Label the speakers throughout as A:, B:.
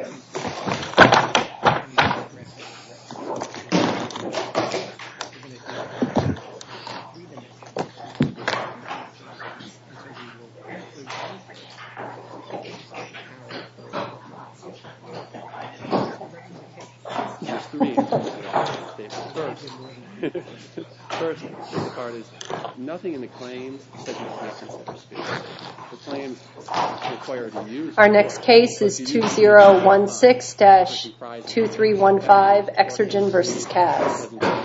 A: There's three First, the part is nothing in the claims says you can't consider speech. The claims require the use.
B: Our next case is 2016-2315, Exergen versus Kaz.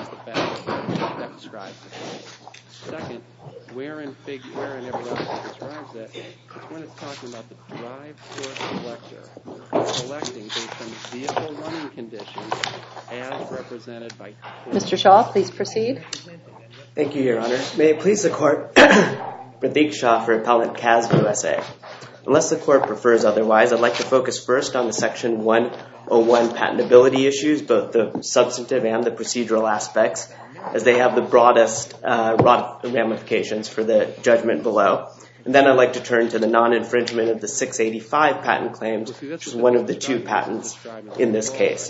A: That describes it. Second, where in every level describes that, it's when it's talking about the drive force selector selecting based on the vehicle running conditions as represented by.
B: Mr. Shaw, please proceed.
C: Thank you, Your Honor. May it please the Court, Pradeep Shah for Appellant Kaz USA. Unless the Court prefers otherwise, I'd like to focus first on the Section 101 patentability issues, both the substantive and the procedural aspects, as they have the broadest ramifications for the judgment below. And then I'd like to turn to the non-infringement of the 685 patent claims, which is one of the two patents in this case.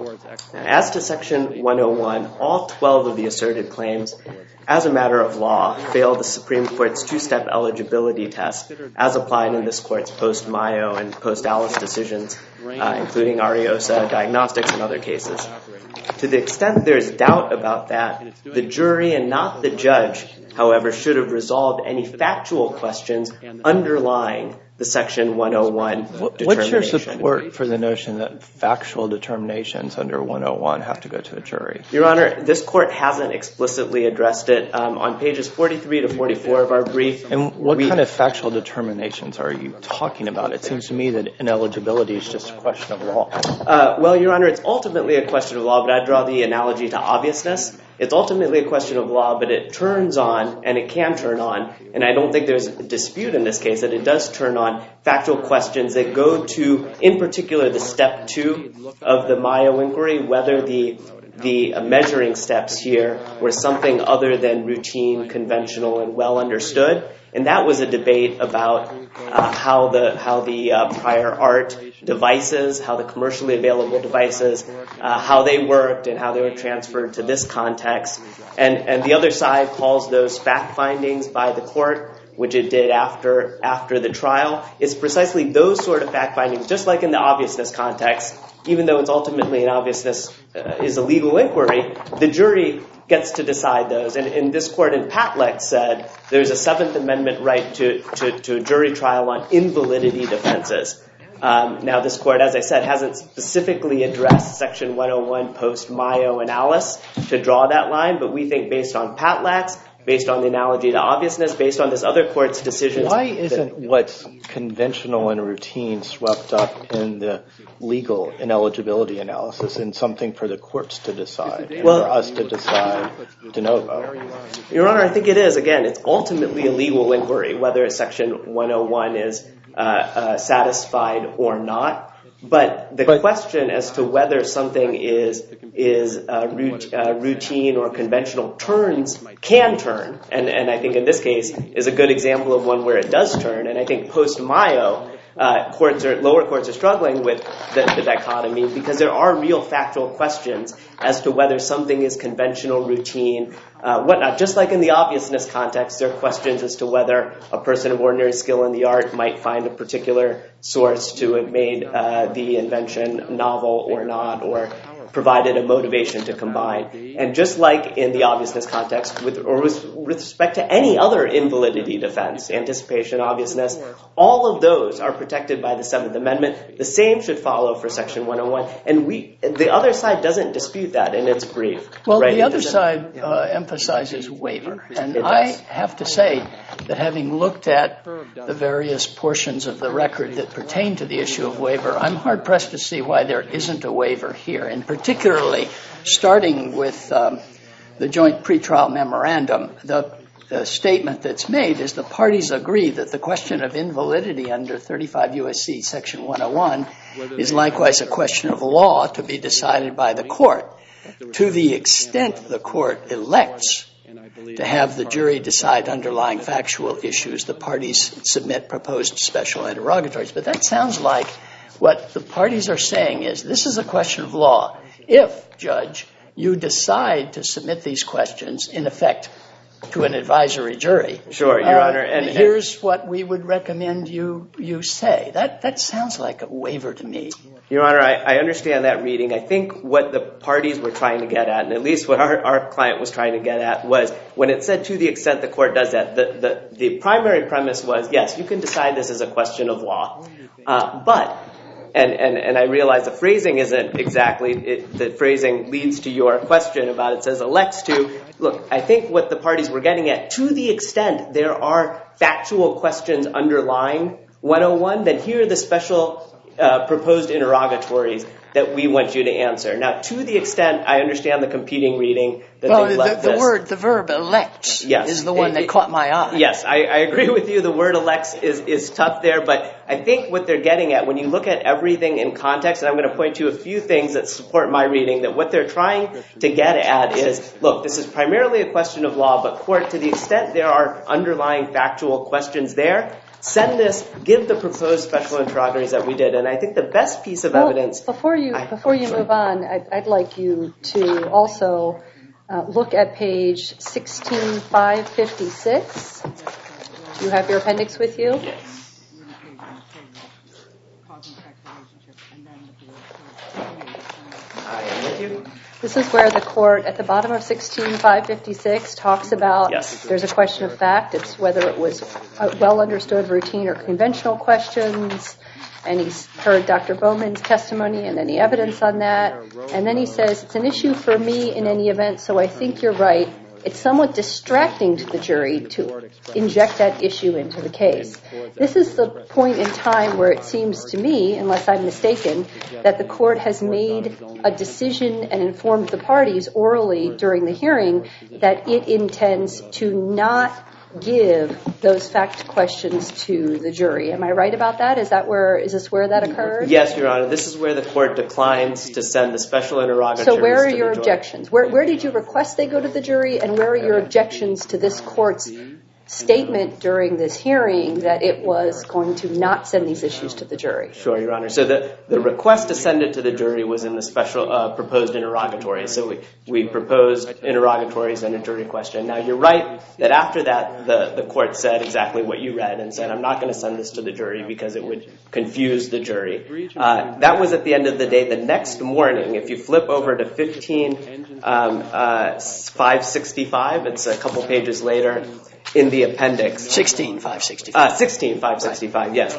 C: As to Section 101, all 12 of the asserted claims, as a matter of law, fail the Supreme Court's two-step eligibility test, as applied in this Court's post-Mayo and post-Alice decisions, including Ariosa, Diagnostics, and other cases. To the extent there is doubt about that, the jury and not the judge, however, should have resolved any factual questions underlying the Section 101 determination.
D: What's your support for the notion that factual determinations under 101 have to go to a jury?
C: Your Honor, this Court hasn't explicitly addressed it. On pages 43 to 44 of our brief.
D: And what kind of factual determinations are you talking about? It seems to me that ineligibility is just a question of law.
C: Well, Your Honor, it's ultimately a question of law, but I draw the analogy to obviousness. It's ultimately a question of law, but it turns on, and it can turn on, and I don't think there's a dispute in this case that it does turn on factual questions that go to, in particular, the step 2 of the Mayo inquiry, whether the measuring steps here were something other than routine, conventional, and well understood. And that was a debate about how the prior art devices, how the commercially available devices, how they worked and how they were transferred to this context. And the other side calls those fact findings by the court, which it did after the trial. It's precisely those sort of fact findings, just like in the obviousness context, even though it's ultimately an obviousness is a legal inquiry, the jury gets to decide those. And in this court in Patlex said there's a Seventh Amendment right to a jury trial on invalidity defenses. Now, this court, as I said, hasn't specifically addressed Section 101 post-Mayo and Alice to draw that line, but we think based on Patlex, based on the analogy to obviousness, based on this other court's decisions.
D: Why isn't what's conventional and routine swept up in the legal ineligibility analysis and something for the courts to decide, and for us to decide de novo?
C: Your Honor, I think it is. Again, it's ultimately a legal inquiry, whether Section 101 is satisfied or not. But the question as to whether something is routine or conventional can turn, and I think in this case is a good example of one where it does turn. And I think post-Mayo, lower courts are struggling with the dichotomy because there are real factual questions as to whether something is conventional, routine, whatnot. Just like in the obviousness context, there are questions as to whether a person of ordinary skill in the art might find a particular source to have made the invention novel or not, or provided a motivation to combine. And just like in the obviousness context, with respect to any other invalidity defense, anticipation, obviousness, all of those are protected by the Seventh Amendment. The same should follow for Section 101. And the other side doesn't dispute that in its brief.
E: Well, right? The other side emphasizes waiver. And I have to say that having looked at the various portions of the record that pertain to the issue of waiver, I'm hard-pressed to see why there isn't a waiver here. And particularly, starting with the joint pretrial memorandum, the statement that's made is the parties agree that the question of invalidity under 35 U.S.C. Section 101 is likewise a question of law to be decided by the court. To the extent the court elects to have the jury decide underlying factual issues, the parties submit proposed special interrogatories. But that sounds like What the parties are saying is this is a question of law. If, Judge, you decide to submit these questions, in effect, to an advisory jury.
C: Sure, Your Honor.
E: And here's what we would recommend you say. That sounds like a waiver to me.
C: Your Honor, I understand that reading. I think what the parties were trying to get at, and at least what our client was trying to get at, was when it said to the extent the court does that, the primary premise was, yes, you can decide this as a question of law. But, and I realize the phrasing isn't exactly, the phrasing leads to your question about it says elects to. Look, I think what the parties were getting at, to the extent there are factual questions underlying 101, then here are the special proposed interrogatories that we want you to answer. Now, to the extent I understand the competing reading that they left
E: the verb elects is the one that caught my eye.
C: Yes, I agree with you. The word elects is tough there, but I think what they're getting at, when you look at everything in context, and I'm going to point to a few things that support my reading, that what they're trying to get at is, look, this is primarily a question of law, but court, to the extent there are underlying factual questions there, send this, give the proposed special interrogatories that we did. And I think the best piece of evidence...
B: Before you move on, I'd like you to also look at page 16556. Do you have your appendix with you?
C: Yes. I am with you.
B: This is where the court, at the bottom of 16556, talks about there's a question of fact. It's whether it was well understood, routine, or conventional questions. And he's heard Dr. Bowman's testimony and any evidence on that. And then he says, it's an issue for me in any event, so I think you're right. It's somewhat distracting to the jury to inject that issue into the case. This is the point in time where it seems to me, unless I'm mistaken, that the court has made a decision and informed the parties orally during the hearing that it intends to not give those fact questions to the jury. Am I right about that? Is this where that occurred?
C: Yes, Your Honor. This is where the court declines to send the special interrogatories.
B: So where are your objections? Where did you request they go to the jury, and where are your objections to this court's statement during this hearing that it was going to not send these issues to the jury?
C: Sure, Your Honor. So the request to send it to the jury was in the special proposed interrogatories. So we proposed interrogatories and a jury question. Now, you're right that after that, the court said exactly what you read and said, I'm not going to send this to the jury because it would confuse the jury. That was at the end of the day. The next morning, if you flip over to 15565, it's a couple pages later, in the appendix.
E: 16565.
C: 16565, yes.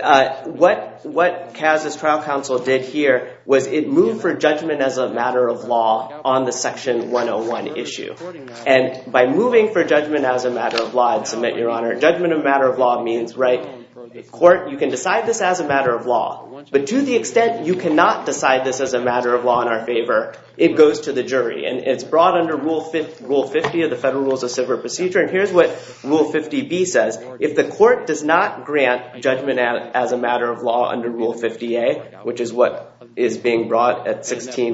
C: What Kaz's trial counsel did here was it moved for judgment as a matter of law on the Section 101 issue. And by moving for judgment as a matter of law, I'd submit, Your Honor, judgment of matter of law means, right, court, you can decide this as a matter of law. But to the extent you cannot decide this as a matter of law in our favor, it goes to the jury. And it's brought under Rule 50 of the Federal Rules of Civil Procedure. And here's what Rule 50B says. If the court does not grant judgment as a matter of law under Rule 50A, which is what is being brought at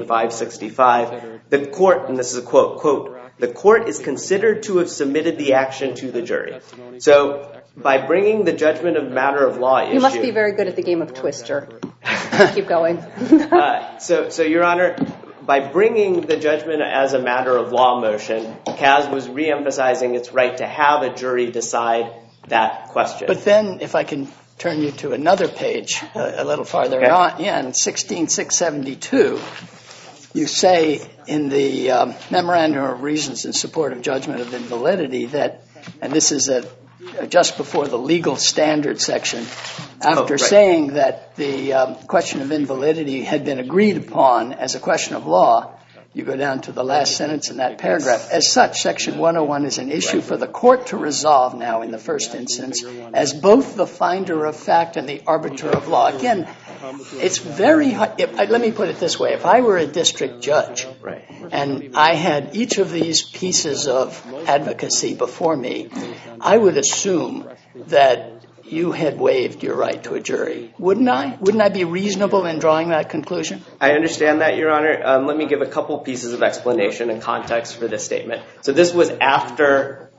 C: 16565, the court, and this is a quote, the court is considered to have submitted the action to the jury. So by bringing the judgment of matter of law issue...
B: You must be very good at the game of Twister. Keep going.
C: So, Your Honor, by bringing the judgment as a matter of law motion, Kaz was reemphasizing its right to have a jury decide that question.
E: But then, if I can turn you to another page a little farther on, in 16672, you say in the Memorandum of Reasons in Support of Judgment of Invalidity that, and this is just before the legal standard section, after saying that the question of invalidity had been agreed upon as a question of law, you go down to the last sentence in that paragraph. As such, Section 101 is an issue for the court to resolve now in the first instance as both the finder of fact and the arbiter of law. Again, it's very hard. Let me put it this way. If I were a district judge and I had each of these pieces of advocacy before me, I would assume that you had waived your right to a jury. Wouldn't I? Wouldn't I be reasonable in drawing that conclusion?
C: I understand that, Your Honor. Let me give a couple pieces of explanation and context for this statement. So this was after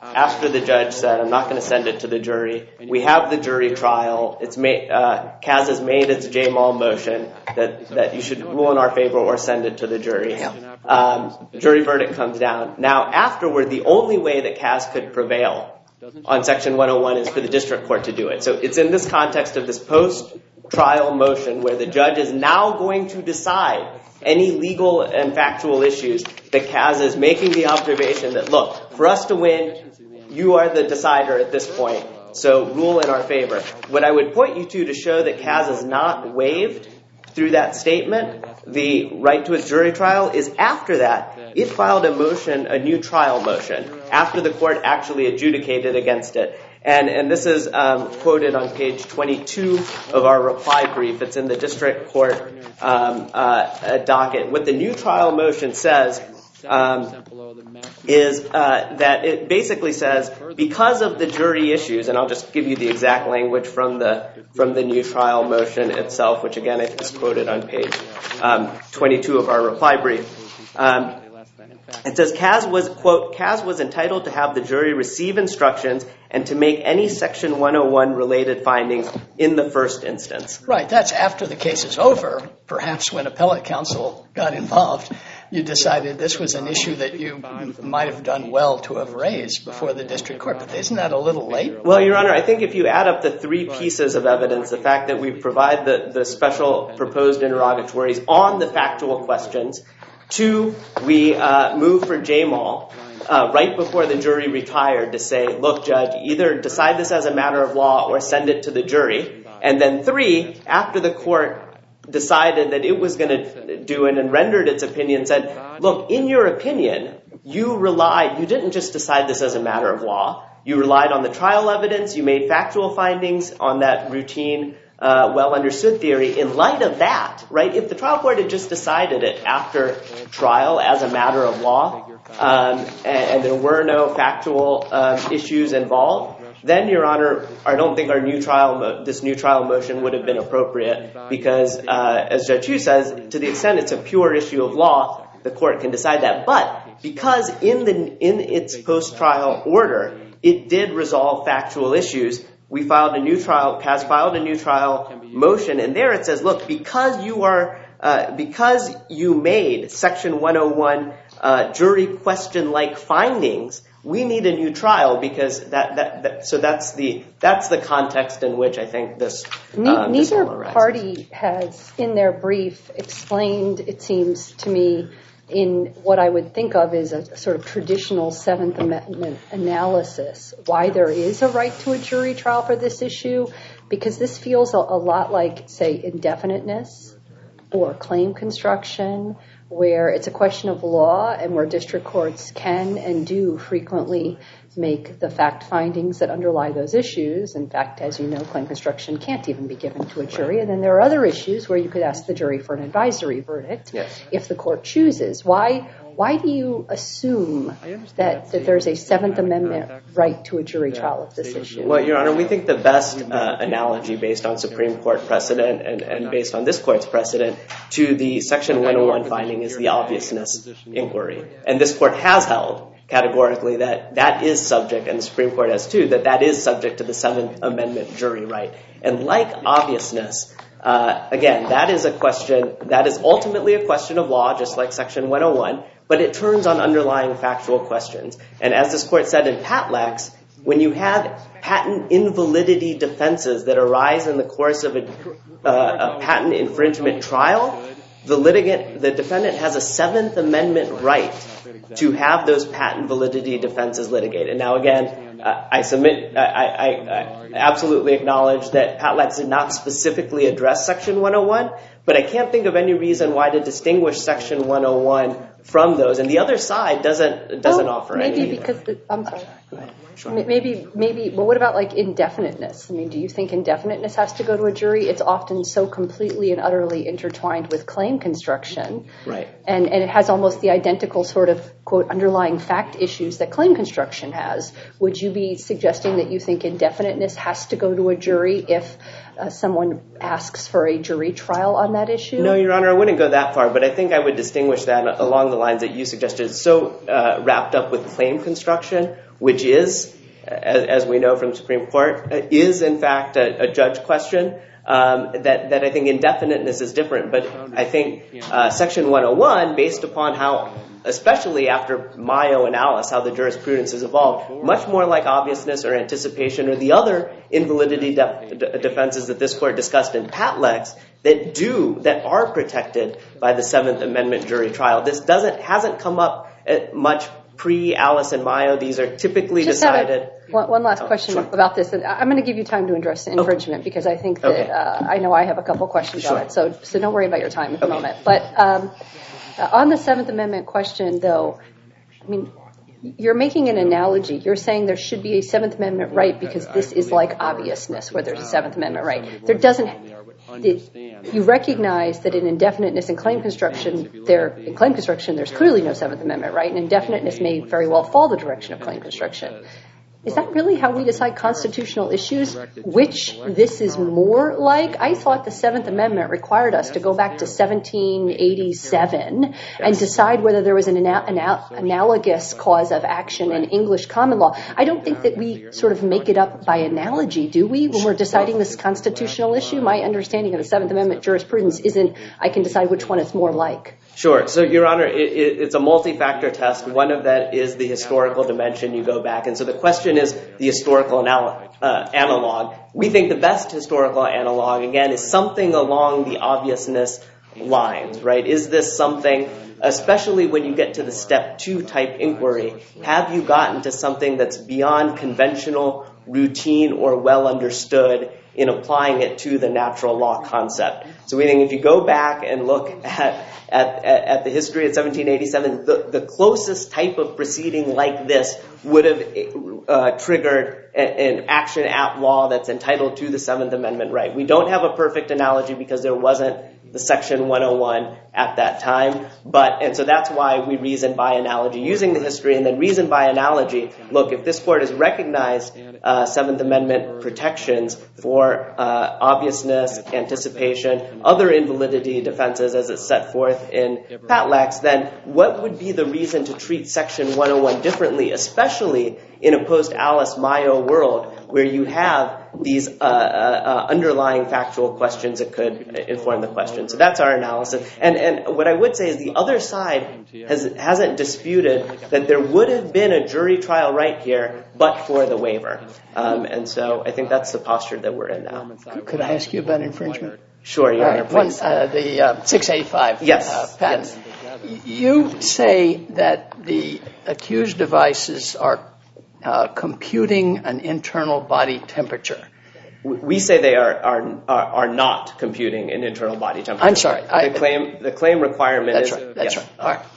C: after the judge said, I'm not going to send it to the jury. We have the jury trial. Kaz has made its Jamal motion that you should rule in our favor or send it to the jury. Jury verdict comes down. Now, afterward, the only way that Kaz could prevail on Section 101 is for the district court to do it. So it's in this context of this post-trial motion where the judge is now going to decide any legal and factual issues that Kaz is making the observation that, look, for us to win, you are the decider at this point, so rule in our favor. What I would point you to show that Kaz has not waived through that statement the right to a jury trial is after that, it filed a motion, a new trial motion, after the court actually adjudicated against it. And this is quoted on page 22 of our reply brief. It's in the district court docket. What the new trial motion says is that it basically says, because of the jury issues, and I'll just give you the exact language from the new trial motion itself, which again is quoted on page 22 of our reply brief. It says, Kaz was, quote, Kaz was entitled to have the jury receive instructions and to make any Section 101 related findings in the first instance.
E: Right, that's after the case is over. Perhaps when appellate counsel got involved, you decided this was an issue that you might have done well to have raised before the district court. But isn't that a little late?
C: Well, Your Honor, I think if you add up the three pieces of evidence, the fact that we provide the special proposed interrogatories on the factual questions, 2, we move for Jamal right before the jury retired to say, look, Judge, either decide this as a matter of law or send it to the jury. And then 3, after the court decided that it was going to do it and rendered its opinion, said, look, in your opinion, you didn't just decide this as a matter of law. You relied on the trial evidence. You made factual findings on that routine, well-understood theory. In light of that, right, if the trial court had just decided it after trial as a matter of law, and there were no factual issues involved, then, Your Honor, I don't think this new trial motion would have been appropriate because, as Judge Hughes says, to the extent it's a pure issue of law, the court can decide that. But because in its post-trial order, it did resolve factual issues, Kaz filed a new trial motion, and there it says, look, because you made Section 101 jury question-like findings, we need a new trial because so that's the context in which I think this
B: Neither party has, in their brief, explained, it seems to me, in what I would think of as a sort of traditional Seventh Amendment analysis, why there is a right to a jury trial for this issue, because this feels a lot like, say, indefiniteness or claim construction, where it's a question of law and where district courts can and do frequently make the fact findings that underlie those issues. In fact, as you know, claim construction can't even be given to a jury. And then there are other issues where you could ask the jury for an advisory verdict if the court chooses. Why do you assume that there's a Seventh Amendment right to a jury trial of this issue?
C: Well, Your Honor, we think the best analogy based on Supreme Court precedent and based on this court's precedent to the Section 101 finding is the obviousness inquiry. And this court has held categorically that is subject, and the Supreme Court has too, that is subject to the Seventh Amendment jury right. And like obviousness, again, that is ultimately a question of law, just like Section 101, but it turns on underlying factual questions. And as this court said in Patlax, when you have patent invalidity defenses that arise in the course of a patent infringement trial, the defendant has a Seventh Amendment right to have those patent validity defenses litigated. Now, again, I absolutely acknowledge that Patlax did not specifically address Section 101, but I can't think of any reason why to distinguish Section 101 from those. And the other side doesn't offer any.
B: Maybe because I'm sorry. Go ahead. Sure. Maybe. Well, what about like indefiniteness? I mean, do you think indefiniteness has to go to a jury? It's often so completely and utterly intertwined with claim construction,
C: right?
B: And it has almost the identical sort of quote underlying fact issues that claim construction has. Would you be suggesting that you think indefiniteness has to go to a jury if someone asks for a jury trial on that issue?
C: No, Your Honor, I wouldn't go that far, but I think I would distinguish that along the lines that you suggested. It's so wrapped up with claim construction, which is, as we know from the Supreme Court, is in fact a judge question. That I think indefiniteness is different, but I think Section 101, based upon how, especially after Mayo and Alice, how the jurisprudence has evolved, much more like obviousness or anticipation or the other invalidity defenses that this court discussed in Patlex that are protected by the Seventh Amendment jury trial. This hasn't come up much pre-Alice and Mayo. These are typically decided.
B: One last question about this. I'm going to give you time to address infringement because I think that I know I have a couple questions on it. So don't worry about your time at the moment. But on the Seventh Amendment question, though, I mean, you're making an analogy. You're saying there should be a Seventh Amendment right because this is like obviousness where there's a Seventh Amendment right. There doesn't. You recognize that in indefiniteness and claim construction, there's clearly no Seventh Amendment right, and indefiniteness may very well fall the direction of claim construction. Is that really how we decide constitutional issues, which this is more like? I thought the Seventh Amendment required us to go back to 1787 and decide whether there was an analogous cause of action in English common law. I don't think that we sort of make it up by analogy, do we, when we're deciding this constitutional issue? My understanding of the Seventh Amendment jurisprudence isn't I can decide which one it's more like.
C: Sure. So, Your Honor, it's a multi-factor test. One of that is the historical dimension. You go back. And so the question is the historical analog. We think the best historical analog, again, is something along the obviousness lines, right? Is this something, especially when you get to the step 2 type inquiry, have you gotten to something that's beyond conventional, routine, or well understood in applying it to the natural law concept? So we think if you go back and look at the history of 1787, the closest type of proceeding like this would have triggered an action at law that's entitled to the Seventh Amendment right. We don't have a perfect analogy because there wasn't the Section 101 at that time, and so that's why we reason by analogy, using the history and then reason by analogy. Look, if this court has recognized Seventh Amendment protections for obviousness, anticipation, other invalidity defenses as it's set forth in Patlex, then what would be the reason to treat Section 101 differently, especially in a post-Alice Mayo world where you have these underlying factual questions that could inform the question? So that's our analysis. And what I would say is the other side hasn't disputed that there would have been a jury trial right here but for the waiver. And so I think that's the posture that we're in now.
E: Could I ask you about infringement?
C: Sure, Your Honor, please.
E: The 685 patent.
C: Yes.
E: You say that the accused devices are computing an internal body temperature.
C: We say they are not computing an internal body temperature.
E: I'm sorry.
C: The claim requirement is...
E: That's right. All right.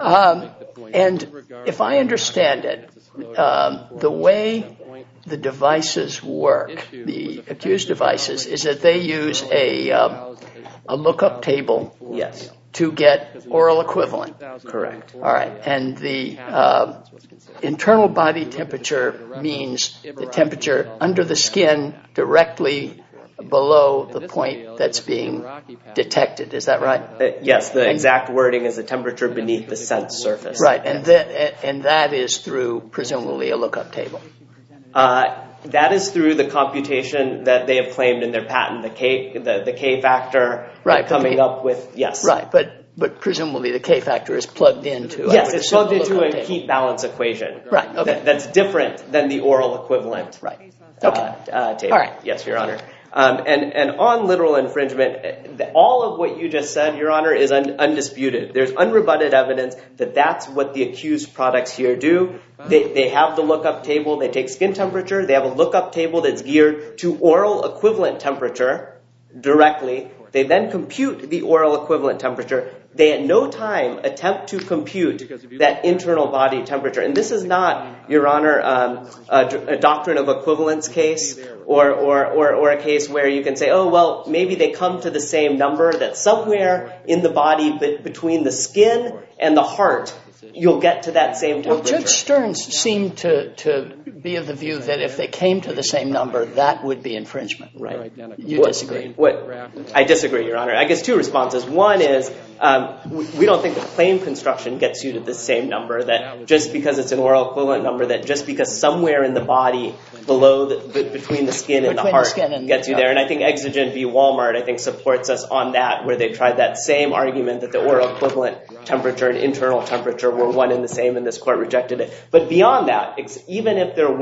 E: And if I understand it, the way the devices work, the accused devices, is that they use a lookup table to get oral equivalent.
C: Correct.
E: All right. And the internal body temperature means the temperature under the skin directly below the point that's being detected. Is that right?
C: Yes. The exact wording is the temperature beneath the sense surface.
E: Right. And that is through, presumably, a lookup table.
C: That is through the computation that they have claimed in their patent, the K factor,
E: right,
C: coming up with, yes.
E: Right, but presumably the K factor is plugged into...
C: Yes, it's plugged into a heat balance equation.
E: Right, okay.
C: That's different than the oral equivalent
E: right. Okay.
C: Table.
E: All right.
C: Yes, Your Honor. And on literal infringement, all of what you just said, Your Honor, is undisputed. There's unrebutted evidence that that's what the accused products here do. They have the lookup table. They take skin temperature. They have a lookup table that's geared to oral equivalent temperature directly. They then compute the oral equivalent temperature. They at no time attempt to compute that internal body temperature. And this is not, Your Honor, a doctrine of equivalence case or a case where you can say, oh, well, maybe they come to the same number, that somewhere in the body between the skin and the heart, you'll get to that same temperature.
E: Well, Judge Stearns seemed to be of the view that if they came to the same number, that would be infringement.
C: Right.
E: You disagree?
C: I disagree, Your Honor. I guess two responses. One is we don't think the claim construction gets you to the same number, that just because it's an oral equivalent number, that just because somewhere in the body between the skin and the heart gets you there. And I think Exogen v. Walmart, I think, supports us on that, where they tried that same argument that the oral equivalent temperature and internal temperature were one and the same, and this court rejected it. But beyond that, even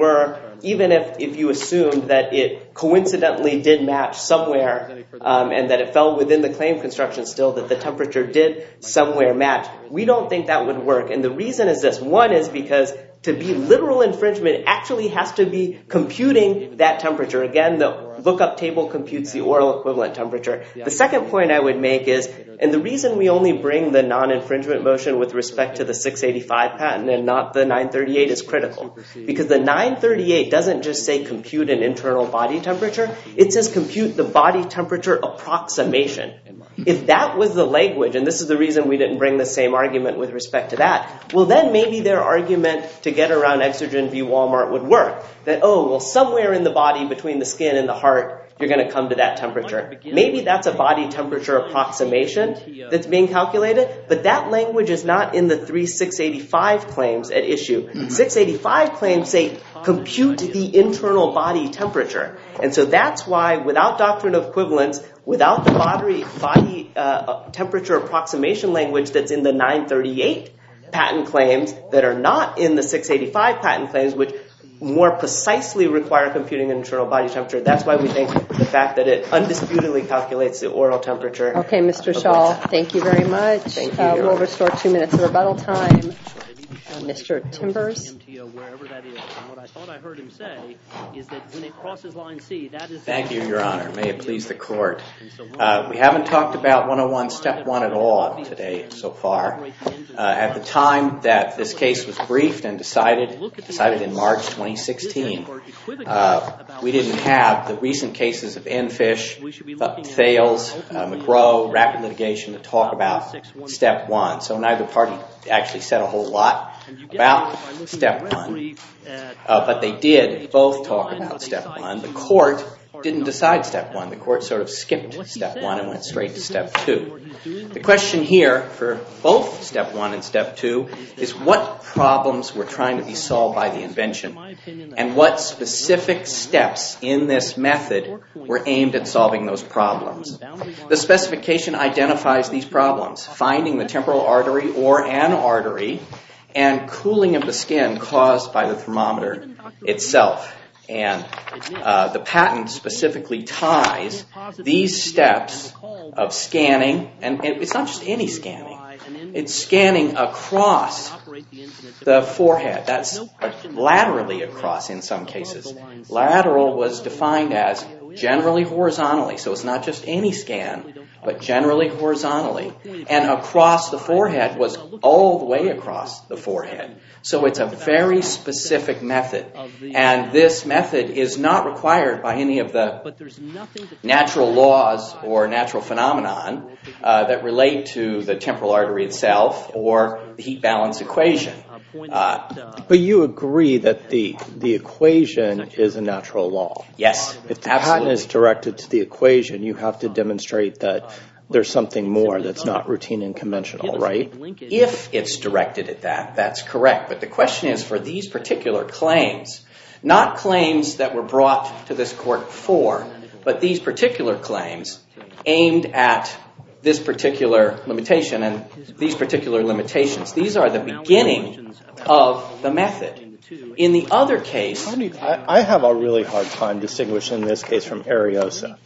C: if you assumed that it coincidentally did match somewhere, and that it fell within the claim construction still, that the temperature did somewhere match, we don't think that would work. And the reason is this. One is because to be literal infringement, it actually has to be computing that temperature. Again, the lookup table computes the oral equivalent temperature. The second point I would make is, and the reason we only bring the non-infringement motion with respect to the 685 patent and not the 938 is critical. Because the 938 doesn't just say compute an internal body temperature, it says compute the body temperature approximation. If that was the language, and this is the reason we didn't bring the same argument with respect to that, well then maybe their argument to get around Exogen v. Walmart would work. That, somewhere in the body between the skin and the heart, you're going to come to that temperature. Maybe that's a body temperature approximation that's being calculated, but that language is not in the 685 claims at issue. 685 claims say compute the internal body temperature. And so that's why, without doctrine of equivalence, without the body temperature approximation language that's in the 938 patent claims that are not in the 685 patent claims, which more precisely require computing an internal body temperature, that's why we think the fact that it undisputedly calculates the oral temperature.
B: Okay, Mr. Shaw, thank you very much.
C: Thank you.
B: We'll restore 2 minutes of rebuttal time. Mr. Timbers.
F: Wherever that is. And what I thought I heard him say is that when it crosses line C, that is...
G: Thank you, Your Honor. May it please the Court. We haven't talked about 101 Step 1 at all today so far. At the time that this case was briefed and decided in March 2016, we didn't have the recent cases of Enfish, Thales, McGrow, rapid litigation to talk about Step 1. So neither party actually said a whole lot about Step 1, but they did both talk about Step 1. The Court didn't decide Step 1. The Court sort of skipped Step 1 and went straight to Step 2. The question here for both Step 1 and Step 2 is what problems were trying to be solved by the invention and what specific steps in this method were aimed at solving those problems. The specification identifies these problems: finding the temporal artery or an artery and cooling of the skin caused by the thermometer itself. And the patent specifically ties these steps of scanning, and it's not just any scanning, it's scanning across the forehead. That's laterally across in some cases. Lateral was defined as generally horizontally, so it's not just any scan, but generally horizontally. And across the forehead was all the way across the forehead. So it's a very specific method. And this method is not required by any of the natural laws or natural phenomenon that relate to the temporal artery itself or the heat balance equation.
D: But you agree that the equation is a natural law.
G: Yes,
D: if the patent is directed to the equation, you have to demonstrate that there's something more that's not routine and conventional, right?
G: If it's directed at that, that's correct. But the question is, for these particular claims, not claims that were brought to this court before, but these particular claims aimed at this particular limitation and these particular limitations. These are the beginning of the method. In the other case...
D: I have a really hard time distinguishing this case from Ariosa.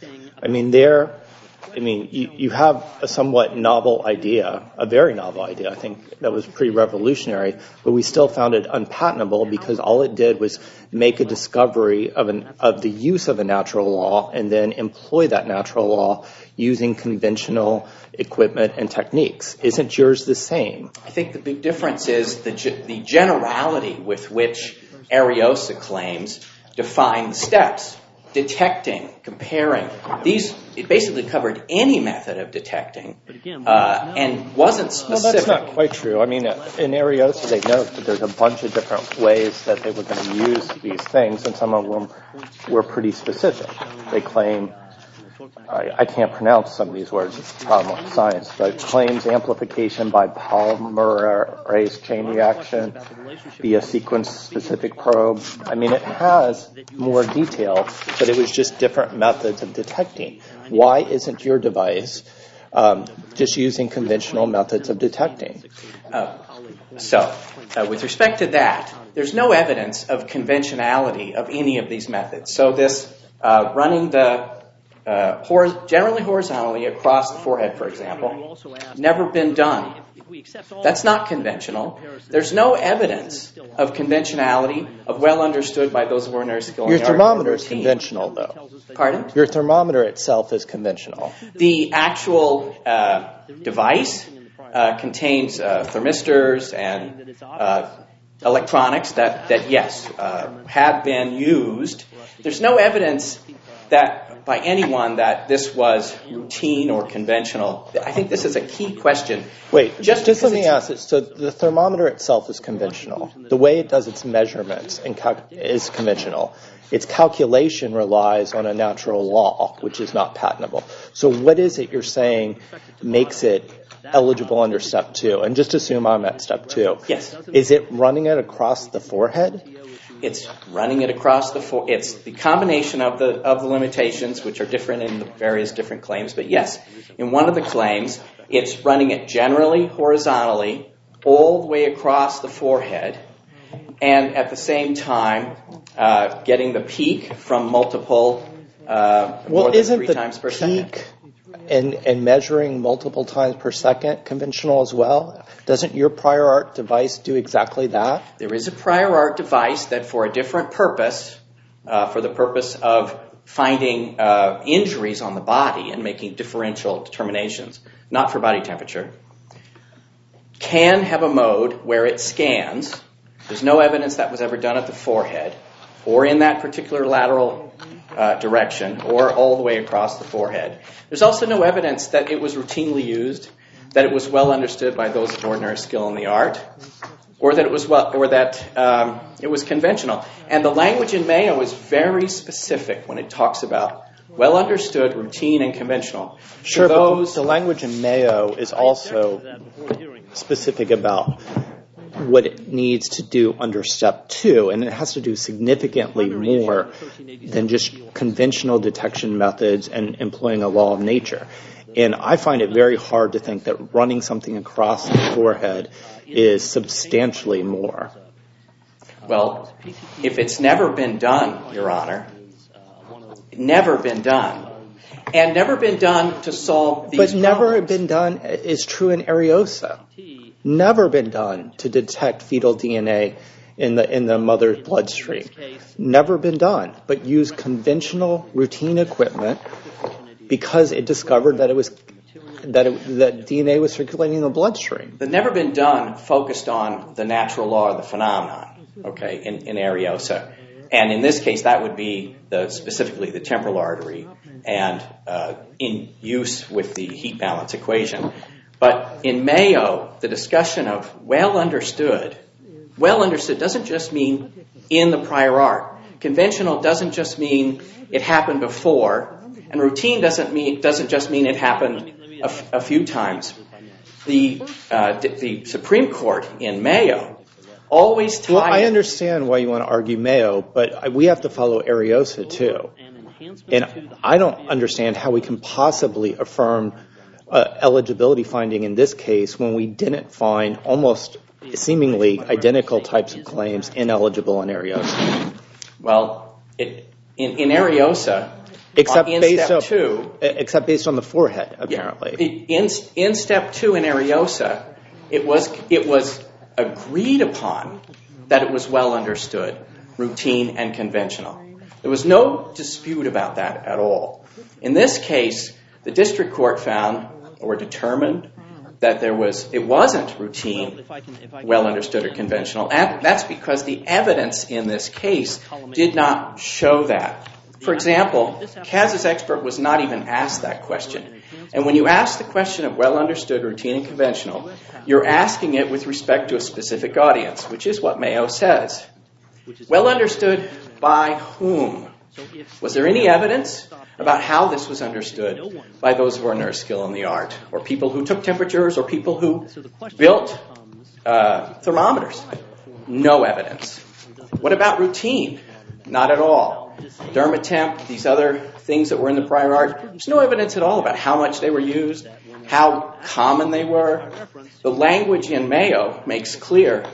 D: You have a somewhat novel idea, a very novel idea, I think, that was pretty revolutionary, but we still found it unpatentable because all it did was make a discovery of the use of a natural law and then employ that natural law using conventional equipment and techniques. Isn't yours the same?
G: I think the big difference is the generality with which Ariosa claims define the steps. Detecting, comparing. It basically covered any method of detecting and wasn't specific.
D: Well, that's not quite true. In Ariosa they note that there's a bunch of different ways that they were going to use these things, and some of them were pretty specific. They claim I can't pronounce some of these words, it's a problem with science, but claims amplification by polymerase chain reaction via sequence-specific probe. I mean, it has more detail, but it was just different methods of detecting. Why isn't your device just using conventional methods of detecting?
G: With respect to that, there's no evidence of conventionality of any of these methods. So this running the generally horizontally across the forehead, for example, never been done. That's not conventional. There's no evidence of conventionality, of well understood by those of ordinary skill.
D: Your thermometer is conventional, though.
G: Pardon?
D: Your thermometer itself is conventional.
G: The actual device contains thermistors and electronics that yes, have been used. There's no evidence that by anyone that this was routine or conventional. I think this is a key question.
D: Wait, just let me ask it. So the thermometer itself is conventional. The way it does its measurements is conventional. Its calculation relies on a natural law, which is not patentable. So what is it you're saying makes it eligible under Step 2? And just assume I'm at Step 2.
G: Yes.
D: Is it running it across the forehead?
G: It's running it across the forehead. It's the combination of the limitations, which are different in the various different claims. But yes, in one of the claims, it's running it generally horizontally all the way across the forehead, and at the same time getting the peak from multiple more than 3 times per second.
D: Peak and measuring multiple times per second conventional as well? Doesn't your prior art device do exactly that?
G: There is a prior art device that for a different purpose, for the purpose of finding injuries on the body and making differential determinations, not for body temperature, can have a mode where it scans. There's no evidence that was ever done at the forehead or in that particular lateral direction or all the way across the forehead. There's also no evidence that it was routinely used, that it was well understood by those of ordinary skill in the art, or that it was conventional. And the language in Mayo is very specific when it talks about well understood, routine, and conventional.
D: Sure, but the language in Mayo is also specific about what it needs to do under Step 2, and it has to do significantly more than just conventional detection methods and employing a law of nature. And I find it very hard to think that running something across the forehead is substantially more.
G: Well, if it's never been done, Your Honor, never been done, and never been done to solve these problems.
D: But never been done is true in Ariosa. Never been done to detect fetal DNA in the mother's bloodstream. Never been done, but use conventional routine equipment because it discovered that that DNA was circulating in the bloodstream.
G: The never been done focused on the natural law of the phenomenon, okay, in Ariosa. And in this case, that would be specifically the temporal artery and in use with the heat balance equation. But in Mayo, the discussion of well understood doesn't just mean in the prior art. Conventional doesn't just mean it happened before, and routine doesn't just mean it happened a few times. The Supreme Court in Mayo always tied...
D: Well, I understand why you want to argue Mayo, but we have to follow Ariosa too. And I don't understand how we can possibly affirm eligibility finding in this case when we didn't find almost seemingly identical types of claims ineligible in Ariosa.
G: Well, in Ariosa,
D: except
G: Step 2...
D: based on the forehead, apparently.
G: In Step 2 in Ariosa, it was agreed upon that it was well understood, routine and conventional. There was no dispute about that at all. In this case, the district court found or determined that it wasn't routine, well understood or conventional. And that's because the evidence in this case did not show that. For example, Kaz's expert was not even asked that question. And when you ask the question of well understood, routine and conventional, you're asking it with respect to a specific audience, which is what Mayo says. Well understood by whom? Was there any evidence about how this was understood by those of ordinary skill in the art, or people who took temperatures, or people who built thermometers? No evidence. What about routine? Not at all. Dermatemp, these other things that were in the prior art, there's no evidence at all about how much they were used, how common they were. The language in Mayo makes clear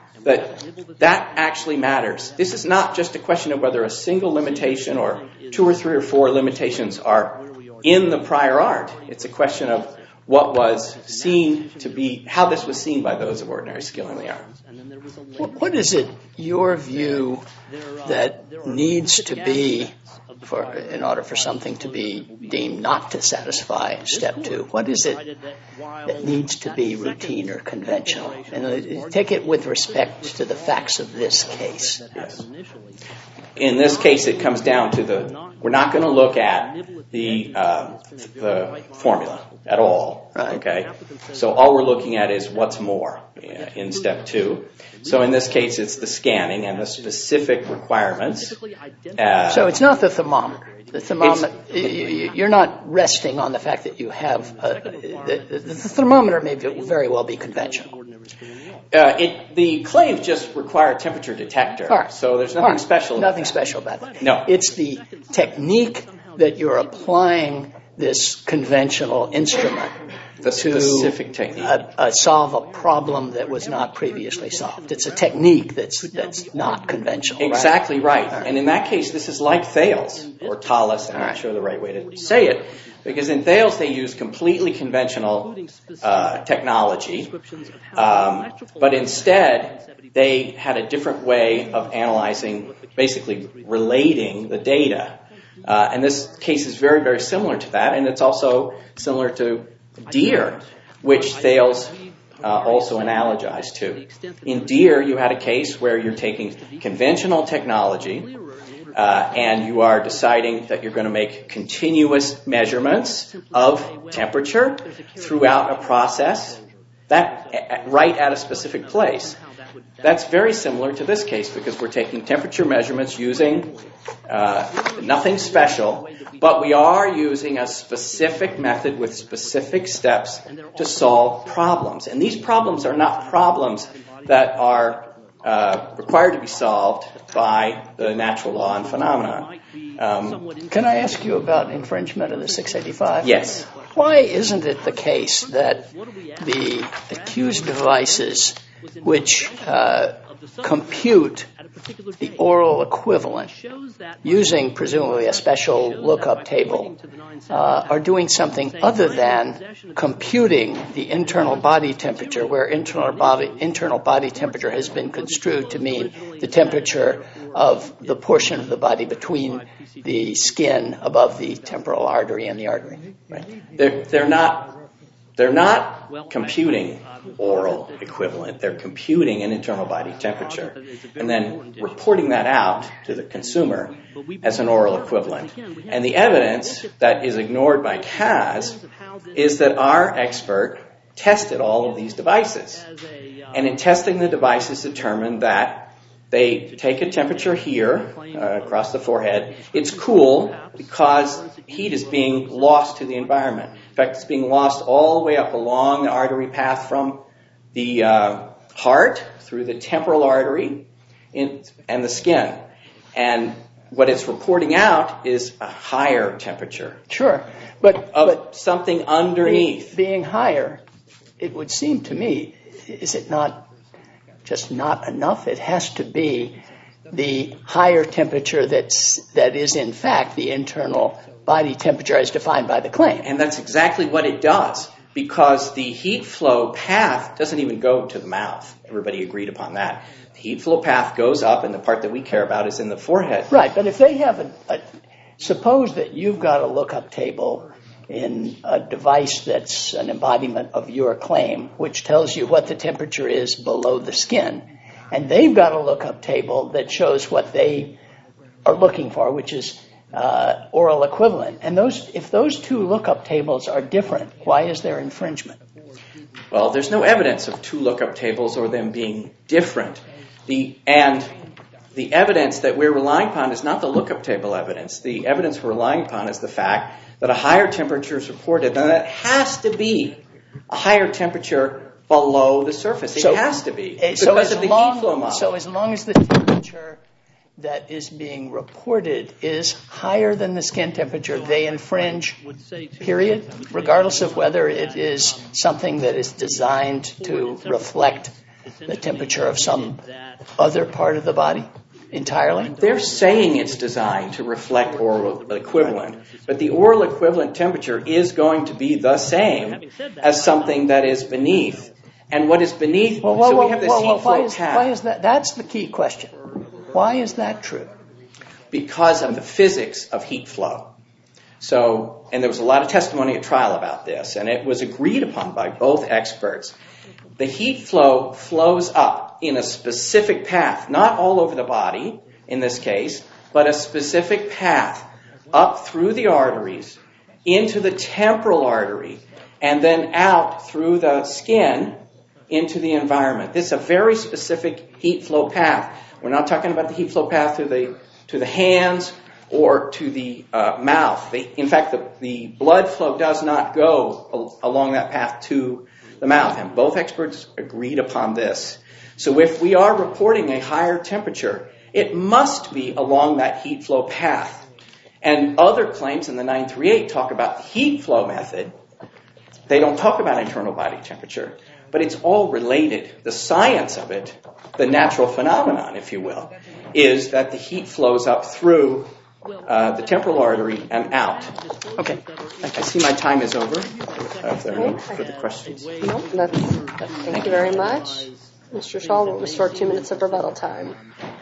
G: that actually matters. This is not just a question of whether a single limitation or 2 or 3 or 4 limitations are in the prior art. It's a question of what was seen to be, how this was seen by those of ordinary skill in the art.
E: What is it, your view, that needs to be, in order for something to be deemed not to satisfy step 2? What is it that needs to be routine or conventional? And take it with respect to the facts of this case.
G: Yes. In this case, it comes down to we're not going to look at the formula at all.
E: Right.
G: Okay. So all we're looking at is what's more in step 2. So in this case, it's the scanning and the specific requirements.
E: So it's not the thermometer. The thermometer, you're not resting on the fact that you have the thermometer may very well be conventional.
G: The claims just require a temperature detector.
E: Right.
G: So there's nothing special.
E: Nothing special about that.
G: No.
E: It's the technique that you're applying this conventional instrument
G: the specific technique.
E: Solve a problem that was not previously solved. It's a technique that's not conventional.
G: Exactly right. And in that case, this is like Thales or Thales. I'm not sure the right way to say it. Because in Thales, they use completely conventional technology. But instead, they had a different way of analyzing, basically relating the data. And this case is very, very similar to that. And it's also similar to Deere, which Thales also analogized to. In Deere, you had a case where you're taking conventional technology and you are deciding that you're going to make continuous measurements of temperature throughout a process that right at a specific place. That's very similar to this case because we're taking temperature measurements using nothing special, but we are using a specific method with specific steps to solve problems. And these problems are not problems that are required to be solved by the natural law and phenomena.
E: Can I ask you about infringement of the 685?
G: Yes.
E: Why isn't it the case that the accused devices which compute the oral equivalent using presumably a special lookup table are doing something other than computing the internal body temperature, where internal body temperature has been construed to mean the temperature of the portion of the body between the skin above the temporal artery and the artery?
G: Right. They're not computing oral equivalent. They're computing an internal body temperature and then reporting that out to the consumer as an oral equivalent. And the evidence that is ignored by CAS is that our expert tested all of these devices. And in testing the devices determined that they take a temperature here across the forehead. It's cool because heat is being lost to the environment. In fact, it's being lost all the way up along the artery path from the heart through the temporal artery and the skin. And what it's reporting out is a higher temperature.
E: Sure.
G: But something underneath.
E: Being higher, it would seem to me, is it not just not enough? It has to be the higher temperature that is in fact the internal body temperature as defined by the claim.
G: And that's exactly what it does, because the heat flow path doesn't even go to the mouth. Everybody agreed upon that. The heat flow path goes up, and the part that we care about is in the forehead.
E: Right, but if they have suppose that you've got a lookup table in a device that's an embodiment of your claim, which tells you what the temperature is below the skin, and they've got a lookup table that shows what they are looking for, which is oral equivalent. And if those two lookup tables are different, why is there infringement?
G: Well, there's no evidence of two lookup tables or them being different. And the evidence that we're relying upon is not the lookup table evidence. The evidence we're relying upon is the fact that a higher temperature is reported, and that has to be a higher temperature below the surface. It has to be.
E: So as long as the temperature that is being reported is higher than the skin temperature, they infringe, period, regardless of whether it is something that is designed to reflect the temperature of some other part of the body entirely?
G: They're saying it's designed to reflect oral equivalent, but the oral equivalent temperature is going to be the same as something that is beneath. And what is beneath, so we have this heat flow path.
E: Why is that? That's the key question. Why is that true?
G: Because of the physics of heat flow. So, and there was a lot of testimony at trial about this, and it was agreed upon by both experts. The heat flow flows up in a specific path, not all over the body in this case, but a specific path up through the arteries, into the temporal artery, and then out through the skin into the environment. This is a very specific heat flow path. We're not talking about the heat flow path to the hands or to the mouth. In fact, the blood flow does not go along that path to the mouth, and both experts agreed upon this. So if we are reporting a higher temperature, it must be along that heat flow path. And other claims in the 938 talk about the heat flow method. They don't talk about internal body temperature, but it's all related. The science of it, the natural phenomenon, if you will, is that the heat flows up through the temporal artery and out.
E: Okay.
G: I see my time is over. If there are no further questions.
B: No, thank you very much. Mr. Shaw will restore 2 minutes of rebuttal time.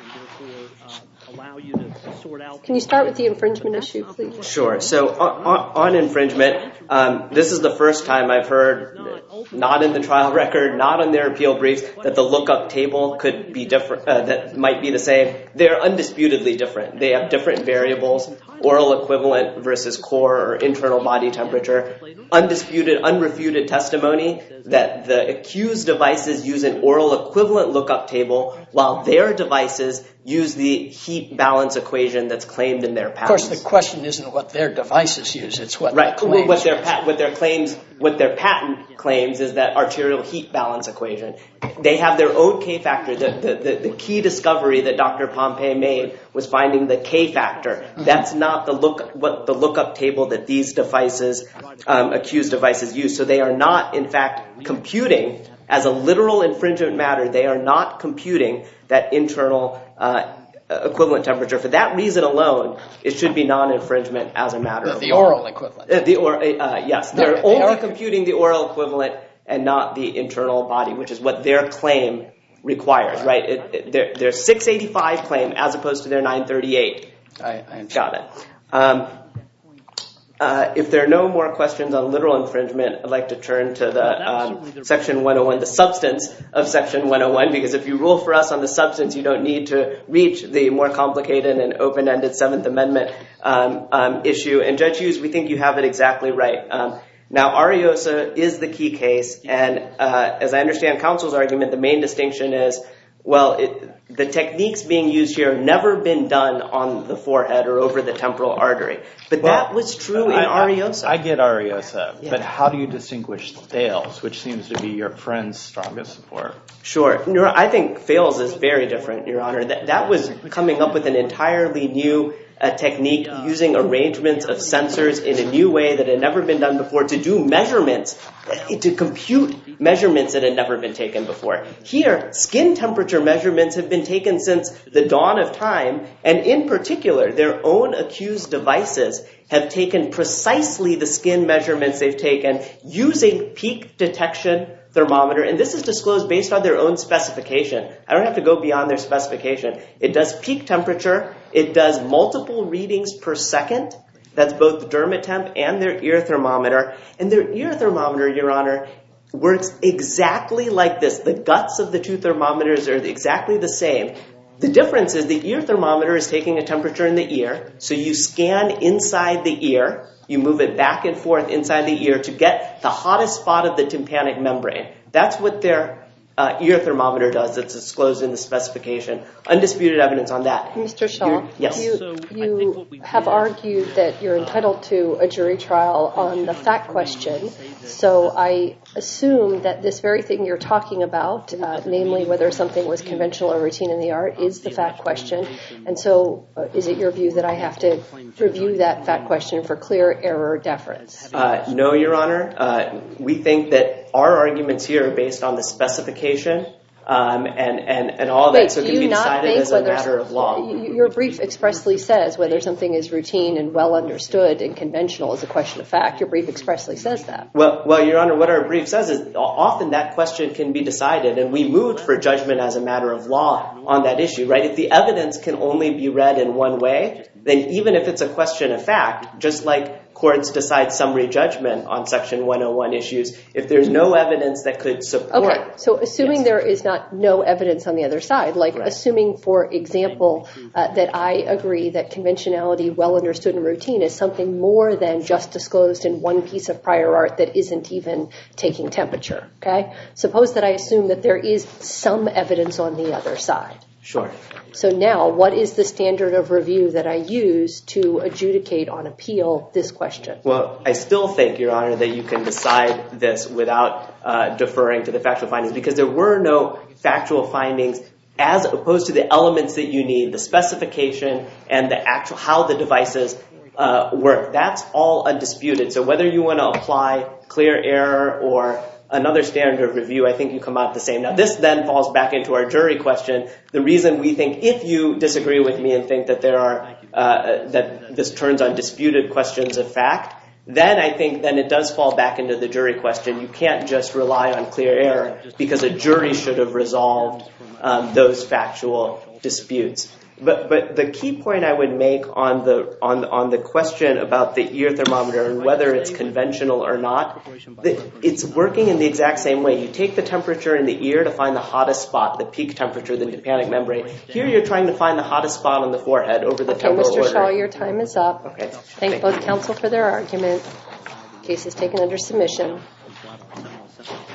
B: Can you start with the infringement issue, please?
C: Sure. So on infringement, this is the first time I've heard, not in the trial record, not on their appeal briefs, that the lookup table could be different, that might be the same. They're undisputedly different. They have different variables, oral equivalent versus core or internal body temperature. Undisputed, unrefuted testimony that the accused devices use an oral equivalent lookup table while their devices use the heat balance equation that's claimed in their patents.
E: Of course, the question isn't what their devices use; it's what
C: right.
E: claims
C: What their patent claims is that arterial heat balance equation. They have their own K factor. The key discovery that Dr. Pompey made was finding the K factor. That's not the lookup table that these devices, accused devices, use. So they are not, in fact, computing as a literal infringement matter. They are not computing that internal equivalent temperature. For that reason alone, it should be non-infringement as a matter of law.
E: The oral equivalent.
C: Yes, they're only computing the oral equivalent and not the internal body, which is what their claim requires, right? Their 685 claim as opposed to their 938. Got it. If there are no more questions on literal infringement, I'd like to turn to the Section 101, the substance of Section 101, because if you rule for us on the substance, you don't need to reach the more complicated and open-ended Seventh Amendment issue. And Judge Hughes, we think you have it exactly right. Now, Ariosa is the key case, and as I understand counsel's argument, the main distinction is, well, the techniques being used here have never been done on the forehead or over the temporal artery. But that was true in Ariosa.
D: I get Ariosa, but how do you distinguish Thales, which seems to be your friend's strongest support?
C: Sure. I think Thales is very different, Your Honor. That was coming up with an entirely new technique using arrangements of sensors in a new way that had never been done before to do measurements, to compute measurements that had never been taken before. Here, skin temperature measurements have been taken since the dawn of time, and in particular, their own accused devices have taken precisely the skin measurements they've taken using peak detection thermometer, and this is disclosed based on their own specification. I don't have to go beyond their specification. It does peak temperature. It does multiple readings per second. That's both the Dermatemp and their ear thermometer. And their ear thermometer, Your Honor, works exactly like this. The guts of the two thermometers are exactly the same. The difference is the ear thermometer is taking a temperature in the ear, so you scan inside the ear. You move it back and forth inside the ear to get the hottest spot of the tympanic membrane. That's what their ear thermometer does that's disclosed in the specification. Undisputed evidence on that.
B: Mr. Shaw,
C: yes.
B: you have argued that you're entitled to a jury trial on the fact question, so I assume that this very thing you're talking about, namely whether something was conventional or routine in the art, is the fact question. And so is it your view that I have to review that fact question for clear error deference?
C: No, Your Honor. We think that our arguments here are based on the specification and all that, so it can be decided as a matter of law.
B: Your brief expressly says whether something is routine and well understood and conventional is a question of fact. Your brief expressly says that.
C: Well, Your Honor, what our brief says is often that question can be decided, and we moved for judgment as a matter of law on that issue, right? If the evidence can only be read in one way, then even if it's a question of fact, just like courts decide summary judgment on Section 101 issues, if there's no evidence that could support...
B: Okay, so assuming there is no evidence on the other side, like assuming, for example, that I agree that conventionality, well understood and routine is something more than just disclosed in one piece of prior art that isn't even taking temperature, okay? Suppose that I assume that there is some evidence on the other side.
C: Sure.
B: So now, what is the standard of review that I use to adjudicate on appeal this question?
C: Well, I still think, Your Honor, that you can decide this without deferring to the factual findings, because there were no factual findings as opposed to the elements that you need, the specification and the actual how the devices work. That's all undisputed. So whether you want to apply clear error or another standard of review, I think you come out the same. Now, this then falls back into our jury question. The reason we think, if you disagree with me and think that there are that this turns on disputed questions of fact, then I think then it does fall back into the jury question. You can't just rely on clear error because a jury should have resolved those factual disputes. But the key point I would make on the question about the ear thermometer and whether it's conventional or not, it's working in the exact same way. You take the temperature in the ear to find the hottest spot, the peak temperature, the tympanic membrane. Here you're trying to find the hottest spot on the forehead over the temporal order.
B: Mr. Shaw, your time is up.
C: Okay.
B: Thank both counsel for their argument. Case is taken under submission.